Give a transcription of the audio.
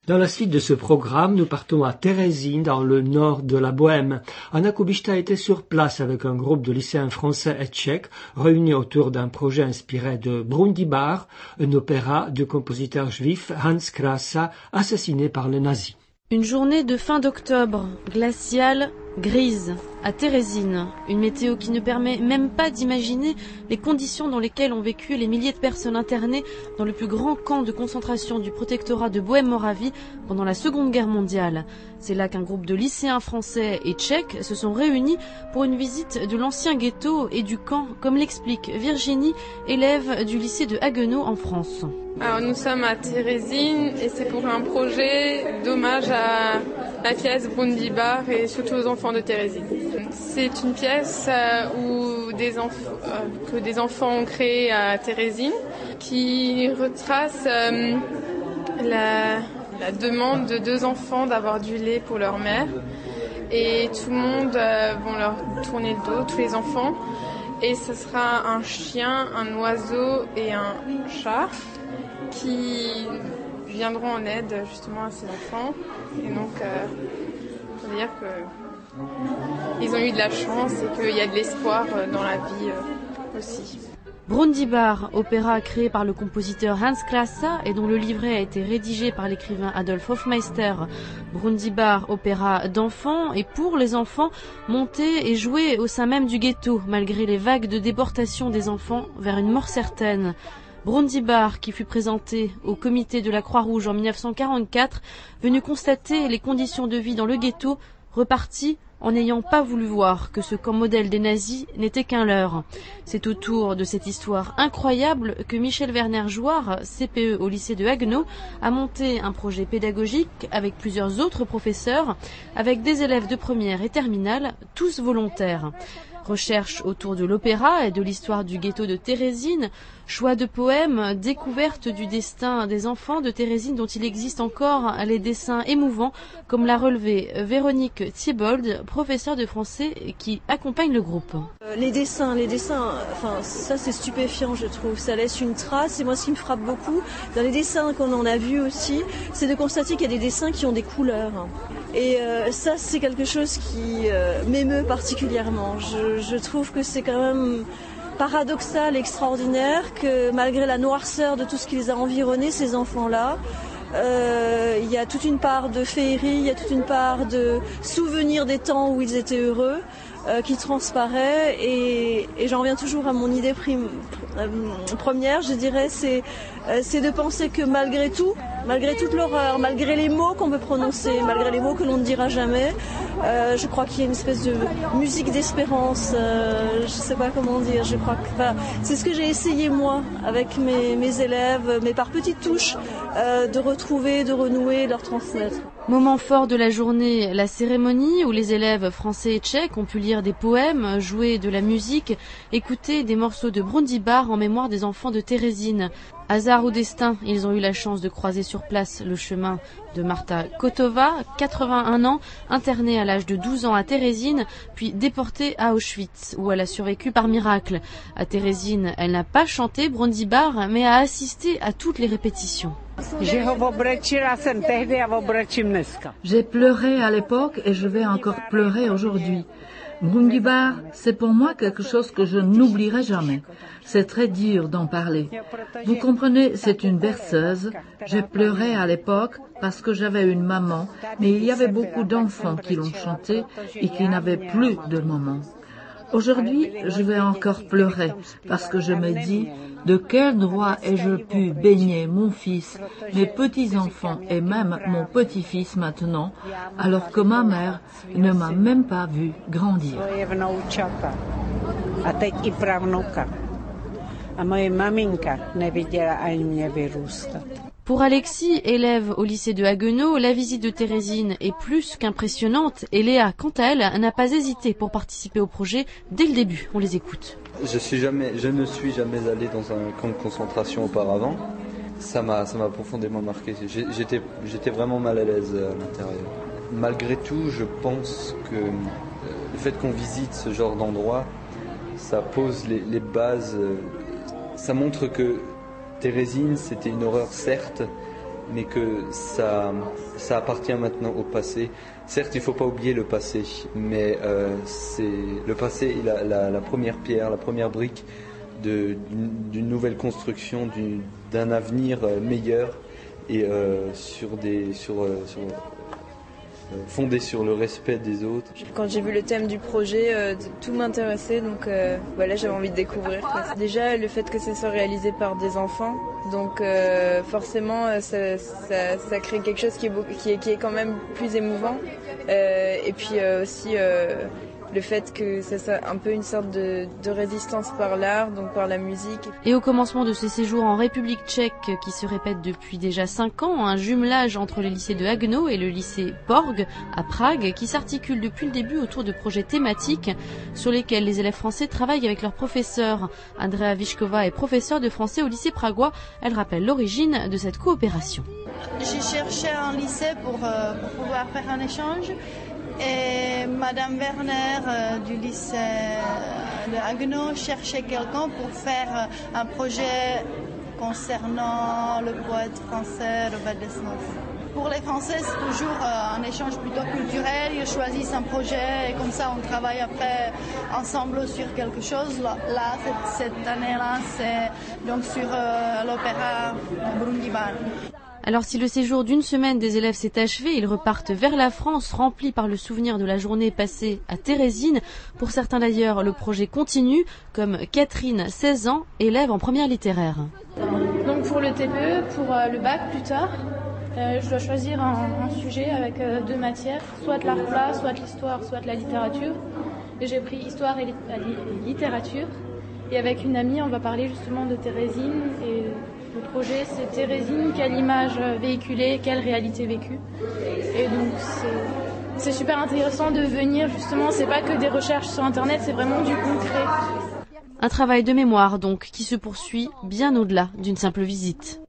Dans la suite de ce programme, nous partons à Terezín, dans le nord de la Bohême. Anna Kubishta était sur place avec un groupe de lycéens français et tchèques réunis autour d'un projet inspiré de Brundibár, un opéra du compositeur juif Hans Krasa, assassiné par les nazis. Une journée de fin d'octobre, glaciale, grise, à Terezín, une météo qui ne permet même pas d'imaginer les conditions dans lesquelles ont vécu les milliers de personnes internées dans le plus grand camp de concentration du protectorat de Bohême-Moravie pendant la Seconde Guerre mondiale. C'est là qu'un groupe de lycéens français et tchèques se sont réunis pour une visite de l'ancien ghetto et du camp, comme l'explique Virginie, élève du lycée de Haguenau en France. Alors nous sommes à Terezín et c'est pour un projet d'hommage à la pièce Brundibár et surtout aux enfants de Terezín. C'est une pièce que des enfants ont créée à Terezín qui retrace la demande de 2 enfants d'avoir du lait pour leur mère et tout le monde vont leur tourner le dos, tous les enfants, et ce sera un chien, un oiseau et un chat qui viendront en aide justement à ces enfants. Et donc, on peut dire qu'ils ont eu de la chance et qu'il y a de l'espoir dans la vie aussi. Brundibár, opéra créé par le compositeur Hans Krasa et dont le livret a été rédigé par l'écrivain Adolf Hofmeister. Brundibár, opéra d'enfants et pour les enfants, monté et joué au sein même du ghetto, malgré les vagues de déportation des enfants vers une mort certaine. Brundibár, qui fut présenté au comité de la Croix-Rouge en 1944, venu constater les conditions de vie dans le ghetto, reparti en n'ayant pas voulu voir que ce camp modèle des nazis n'était qu'un leurre. C'est autour de cette histoire incroyable que Michel Werner Jouard, CPE au lycée de Haguenau, a monté un projet pédagogique avec plusieurs autres professeurs, avec des élèves de première et terminale, tous volontaires. Recherche autour de l'opéra et de l'histoire du ghetto de Terezín, choix de poèmes, découverte du destin des enfants de Terezín dont il existe encore les dessins émouvants, comme l'a relevé Véronique Thiebold, professeure de français qui accompagne le groupe. Les dessins, enfin ça c'est stupéfiant je trouve, ça laisse une trace et moi ce qui me frappe beaucoup dans les dessins qu'on en a vus aussi, c'est de constater qu'il y a des dessins qui ont des couleurs. Et ça c'est quelque chose qui m'émeut particulièrement. Je trouve que c'est quand même paradoxal, extraordinaire que malgré la noirceur de tout ce qui les a environnés, ces enfants-là, il y a toute une part de féerie, il y a toute une part de souvenir des temps où ils étaient heureux qui transparaît et j'en reviens toujours à mon idée première, je dirais, c'est de penser que malgré tout, malgré toute l'horreur, malgré les mots qu'on peut prononcer, malgré les mots que l'on ne dira jamais, je crois qu'il y a une espèce de musique d'espérance, je ne sais pas comment dire, je crois que c'est ce que j'ai essayé moi avec mes élèves, mais par petites touches, de retrouver, de renouer, de leur transmettre. Moment fort de la journée, la cérémonie où les élèves français et tchèques ont pu lire des poèmes, jouer de la musique, écouter des morceaux de Brundibár en mémoire des enfants de Terezín. Hasard ou destin, ils ont eu la chance de croiser sur place le chemin de Marta Kotova, 81 ans, internée à l'âge de 12 ans à Terezín, puis déportée à Auschwitz, où elle a survécu par miracle. À Terezín, elle n'a pas chanté Brundibár, mais a assisté à toutes les répétitions. J'ai pleuré à l'époque et je vais encore pleurer aujourd'hui. Brundibár, c'est pour moi quelque chose que je n'oublierai jamais. C'est très dur d'en parler. Vous comprenez, c'est une berceuse. J'ai pleuré à l'époque parce que j'avais une maman, mais il y avait beaucoup d'enfants qui l'ont chanté et qui n'avaient plus de maman. Aujourd'hui, je vais encore pleurer parce que je me dis de quel droit ai-je pu baigner mon fils, mes petits-enfants et même mon petit-fils maintenant, alors que ma mère ne m'a même pas vu grandir. Pour Alexis, élève au lycée de Haguenau, la visite de Terezín est plus qu'impressionnante et Léa, quant à elle, n'a pas hésité pour participer au projet dès le début. On les écoute. Je ne suis jamais allé dans un camp de concentration auparavant. Ça m'a profondément marqué. J'étais vraiment mal à l'aise à l'intérieur. Malgré tout, je pense que le fait qu'on visite ce genre d'endroit, ça pose les bases. Ça montre que Terezín, c'était une horreur certes, mais que ça appartient maintenant au passé. Certes, il ne faut pas oublier le passé, mais le passé est la première pierre, la première brique d'une nouvelle construction, d'un avenir meilleur et fondé sur le respect des autres. Quand j'ai vu le thème du projet, tout m'intéressait, donc voilà, j'avais envie de découvrir. Déjà, le fait que ça soit réalisé par des enfants, donc forcément, ça crée quelque chose qui est quand même plus émouvant. Et puis aussi le fait que ça soit un peu une sorte de résistance par l'art, donc par la musique. Et au commencement de ce séjour en République tchèque, qui se répète depuis déjà 5 ans, un jumelage entre le lycée de Haguenau et le lycée Borg à Prague, qui s'articule depuis le début autour de projets thématiques sur lesquels les élèves français travaillent avec leurs professeurs. Andrea Višková est professeure de français au lycée pragois. Elle rappelle l'origine de cette coopération. J'ai cherché un lycée pour pouvoir faire un échange. Et Madame Werner du lycée de Haguenau cherchait quelqu'un pour faire un projet concernant le poète français Robert Desnos. Pour les Français, c'est toujours un échange plutôt culturel. Ils choisissent un projet et comme ça, on travaille après ensemble sur quelque chose. Là, cette année-là, c'est donc sur l'opéra Brundy Bar. Alors si le séjour d'une semaine des élèves s'est achevé, ils repartent vers la France, remplis par le souvenir de la journée passée à Térésine. Pour certains d'ailleurs, le projet continue, comme Catherine, 16 ans, élève en première littéraire. Donc pour le TPE, pour le bac plus tard, je dois choisir un sujet avec 2 matières, soit l'art plat, soit l'histoire, soit la littérature. Et j'ai pris histoire et littérature. Et avec une amie, on va parler justement de Térésine et le projet, c'est Térésine, quelle image véhiculée, quelle réalité vécue. Et donc, c'est super intéressant de venir, justement, c'est pas que des recherches sur Internet, c'est vraiment du concret. Un travail de mémoire, donc, qui se poursuit bien au-delà d'une simple visite.